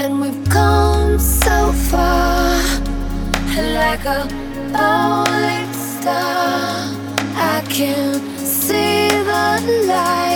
and we've come so far. Like a falling star, I can see the light.